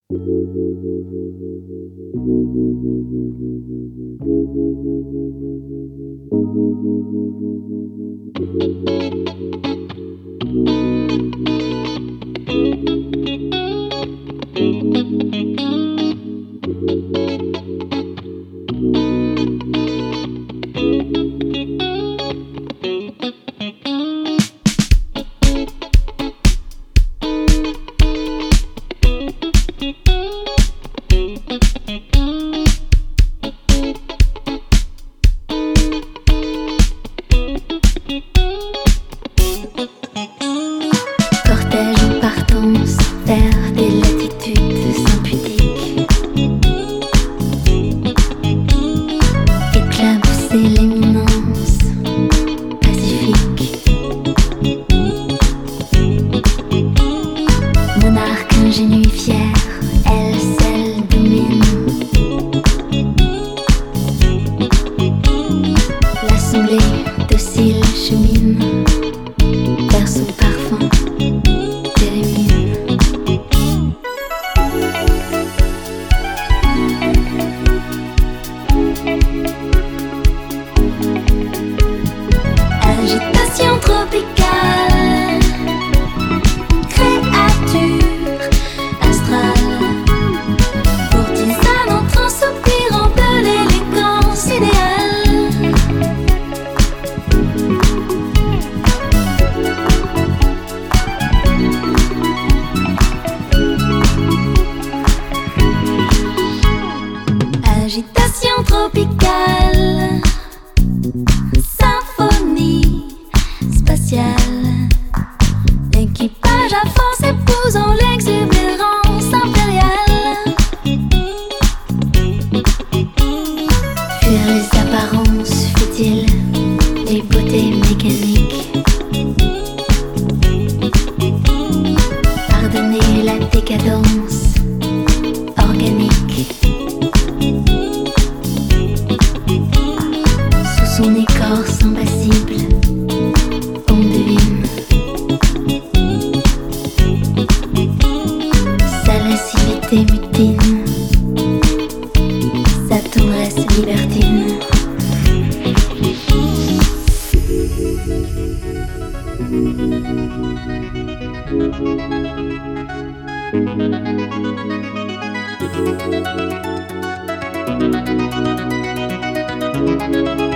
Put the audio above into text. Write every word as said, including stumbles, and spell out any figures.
Cortège en partance vers des latitudes sans pudiques, éclabousser l'éminence pacifique. Monarque ingénu et fier, elle seule domine. L'assemblée docile chemine vers son parfum d'érémine. Agitation tropicale, créature astrale, courtisane en transe soupirant de l'élégance idéale. Agitation tropicale, symphonie spatiale. L'équipage à force épousant l'exubérance impériale. Fuir les apparences futiles des beautés mécaniques. Pardonner la décadence organique. Sous son écorce impassible, on devine sa lascivité mutine, sa tendresse libertine. Thank you.